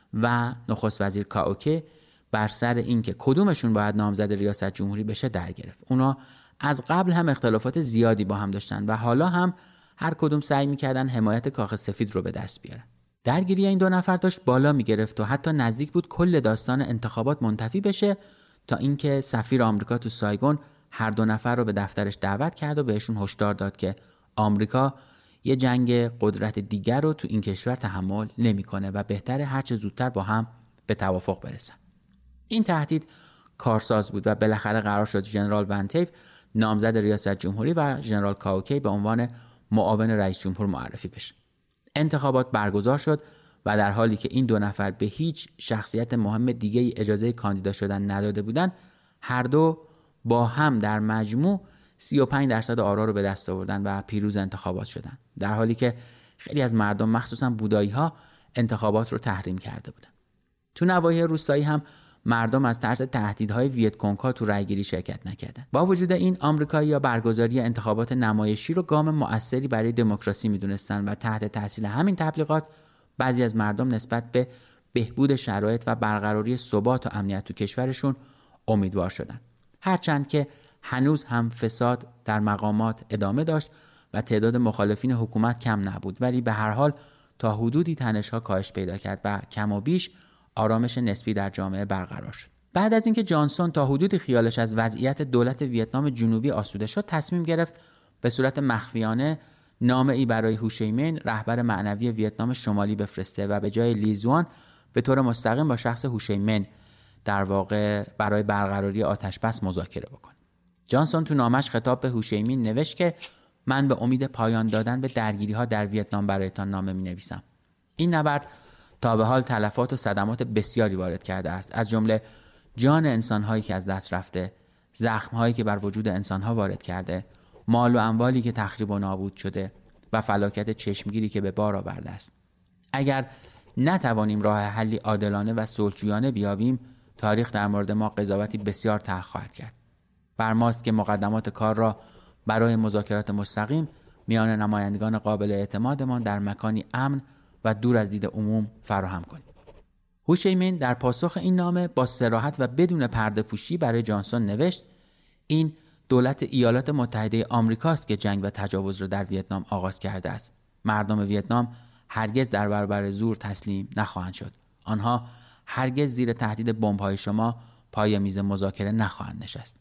و نخست وزیر کاوکه بر سر اینکه کدومشون باید نامزد ریاست جمهوری بشه در گرفت. اونا از قبل هم اختلافات زیادی با هم داشتن و حالا هم هر کدوم سعی می‌کردن حمایت کاخ سفید رو به دست بیارن. درگیری این دو نفر داشت بالا می‌گرفت و حتی نزدیک بود کل داستان انتخابات منتفی بشه تا اینکه سفیر آمریکا تو سایگون هر دو نفر رو به دفترش دعوت کرد و بهشون هشدار داد که آمریکا یه جنگ قدرت دیگر رو تو این کشور تحمل نمی‌کنه و بهتره هر چه زودتر با هم به توافق برسن. این تهدید کارساز بود و بالاخره قرار شد ژنرال ون تیپ نامزد ریاست جمهوری و ژنرال کاوکی به عنوان معاون رئیس جمهور معرفی بشه. انتخابات برگزار شد و در حالی که این دو نفر به هیچ شخصیت مهم دیگه‌ای اجازه کاندیدا شدن نداده بودند، هر دو با هم در مجموع 35% آرا رو به دست آوردن و پیروز انتخابات شدند، در حالی که خیلی از مردم مخصوصا بودایی‌ها انتخابات رو تحریم کرده بودند. تو نواحی روستایی هم مردم از ترس تهدیدهای ویتکونگ‌ها تو رأیگیری شرکت نکردند. با وجود این آمریکایی‌ها برگزاری انتخابات نمایشی رو گام مؤثری برای دموکراسی می‌دونستند و تحت تاثیر همین تبلیغات بعضی از مردم نسبت به بهبود شرایط و برقراری ثبات و امنیت تو کشورشون امیدوار شدند. هرچند که هنوز هم فساد در مقامات ادامه داشت و تعداد مخالفین حکومت کم نبود، ولی به هر حال تا حدودی تنش‌ها کاهش پیدا کرد و کم و بیش آرامش نسبی در جامعه برقرار شد. بعد از اینکه جانسون تا حدودی خیالش از وضعیت دولت ویتنام جنوبی آسوده شد، تصمیم گرفت به صورت مخفیانه نامه‌ای برای هوشیمین رهبر معنوی ویتنام شمالی بفرسته و به جای لیزوان به طور مستقیم با شخص هوشیمین در واقع برای برقراری آتش‌بس مذاکره بکنه. جانسون تو نامش خطاب به هوشیمین نوشت که من به امید پایان دادن به درگیری‌ها در ویتنام برایتان نامه می‌نویسم. این نبرد تا به حال تلفات و صدمات بسیاری وارد کرده است، از جمله جان انسان‌هایی که از دست رفته، زخم‌هایی که بر وجود انسان‌ها وارد کرده، مال و اموالی که تخریب و نابود شده و فلاکت چشمگیری که به بار آورده است. اگر نتوانیم راه حلی عادلانه و صلح‌جویانه بیابیم، تاریخ در مورد ما قضاوتی بسیار تلخ خواهد کرد. بر ماست که مقدمات کار را برای مذاکرات مستقیم میان نمایندگان قابل اعتمادمان در مکانی امن و دور از دید عموم فراهم کنیم. هوشیمین در پاسخ این نامه با صراحت و بدون پرده پوشی برای جانسون نوشت: این دولت ایالات متحده آمریکاست که جنگ و تجاوز را در ویتنام آغاز کرده است. مردم ویتنام هرگز در برابر زور تسلیم نخواهند شد. آنها هرگز زیر تهدید بمب‌های شما پای میز مذاکره نخواهند نشست.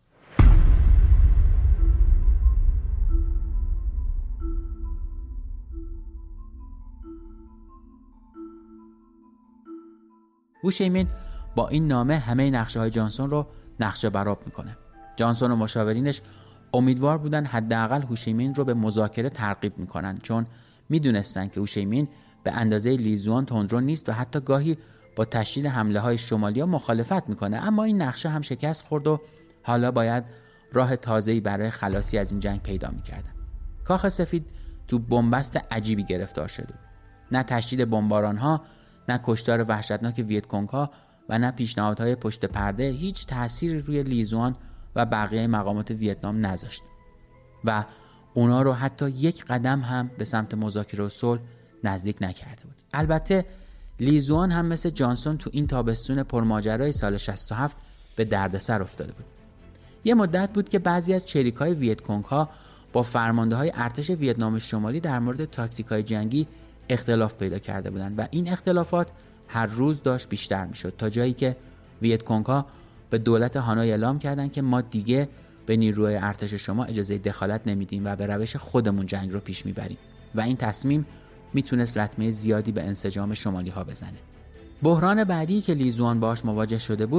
هوشیمین با این نامه همه نقشه‌های جانسون رو نقشه برآب میکنه. جانسون و مشاورینش امیدوار بودن حداقل هوشیمین رو به مذاکره ترغیب میکنن، چون میدونستن که هوشیمین به اندازه لیزوان تندرو نیست و حتی گاهی با تشدید حمله‌های شمالی‌ها مخالفت میکنه. اما این نقشه هم شکست خورد و حالا باید راه تازه‌ای برای خلاصی از این جنگ پیدا میکردن. کاخ سفید تو بنبست عجیبی گرفتار شده. نه تشدید بمباران‌ها، نه کشتار وحشتناک ویتکونگ‌ها و نه پیشنهادهای پشت پرده هیچ تأثیری روی لیزوان و بقیه مقامات ویتنام نذاشت و اونا رو حتی یک قدم هم به سمت مذاکره و صلح نزدیک نکرده بود. البته لیزوان هم مثل جانسون تو این تابستون پرماجرای سال 67 به دردسر افتاده بود. یه مدت بود که بعضی از چریک‌های ویتکونگ‌ها با فرمانده‌های ارتش ویتنام شمالی در مورد تاکتیک‌های جنگی اختلاف پیدا کرده بودند و این اختلافات هر روز داشت بیشتر میشد، تا جایی که ویتکونگ‌ها به دولت هانوی اعلام کردند که ما دیگه به نیروهای ارتش شما اجازه دخالت نمیدیم و به روش خودمون جنگ رو پیش میبریم و این تصمیم میتونست لطمه زیادی به انسجام شمالی ها بزنه. بحران بعدی که لیزوان باهاش مواجه شده بود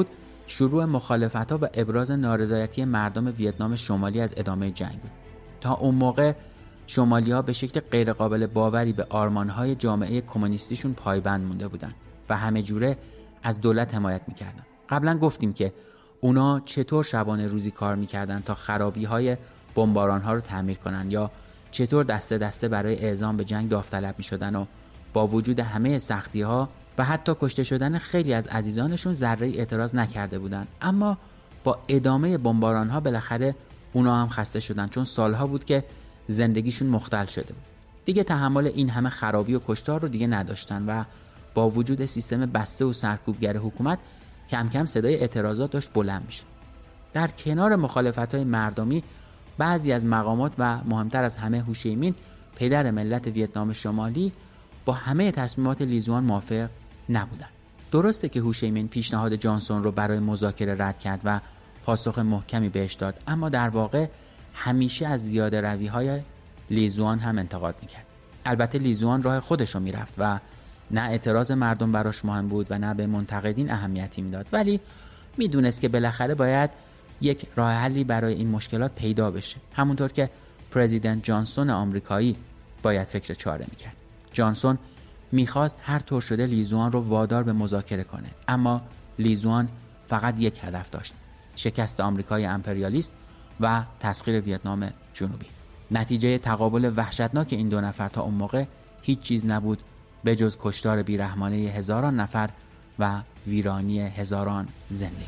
شروع مخالفت‌ها و ابراز نارضایتی مردم ویتنام شمالی از ادامه جنگ بود. تا اون موقع شمالی‌ها به شکل غیرقابل باوری به آرمان‌های جامعه کمونیستیشون پایبند مونده بودن و همه جوره از دولت حمایت می‌کردن. قبلا گفتیم که اونا چطور شبانه روزی کار می‌کردن تا خرابی‌های بمباران‌ها رو تعمیر کنن یا چطور دسته دسته برای اعزام به جنگ داوطلب می‌شدن و با وجود همه سختی‌ها و حتی کشته شدن خیلی از عزیزانشون ذره اعتراض نکرده بودن. اما با ادامه بمباران‌ها بالاخره اونا هم خسته شدن، چون سالها بود که زندگیشون مختل شده بود. دیگه تحمل این همه خرابی و کشتار رو دیگه نداشتن و با وجود سیستم بسته و سرکوبگر حکومت کم کم صدای اعتراضات داشت بلند میشه. در کنار مخالفت‌های مردمی، بعضی از مقامات و مهمتر از همه هوشیمین، پدر ملت ویتنام شمالی، با همه تصمیمات لیزوان موافق نبودن. درسته که هوشیمین پیشنهاد جانسون رو برای مذاکره رد کرد و پاسخ محکمی بهش داد، اما در واقع همیشه از زیاده روی‌های لیزوان هم انتقاد میکرد. البته لیزوان راه خودش رو میرفت و نه اعتراض مردم براش مهم بود و نه به منتقدین اهمیتی میداد، ولی میدونست که بالاخره باید یک راه حلی برای این مشکلات پیدا بشه، همونطور که پرزیدنت جانسون آمریکایی باید فکر چاره میکرد. جانسون میخواست هر طور شده لیزوان رو وادار به مذاکره کنه، اما لیزوان فقط یک هدف داشت: شکست آمریکای امپریالیست و تسخیر ویتنام جنوبی. نتیجه تقابل وحشتناک این دو نفر تا اون موقع هیچ چیز نبود به جز کشتار بیرحمانه هزاران نفر و ویرانی هزاران زندگی.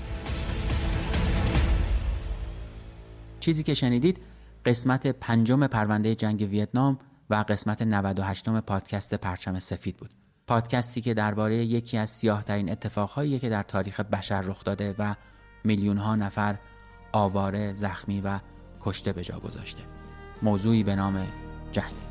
چیزی که شنیدید قسمت 5 پرونده جنگ ویتنام و قسمت 98 پادکست پرچم سفید بود. پادکستی که درباره یکی از سیاه‌ترین اتفاقهایی که در تاریخ بشر رخ داده و میلیون‌ها نفر آواره، زخمی و کشته به جا گذاشته. موضوعی به نام جنگ.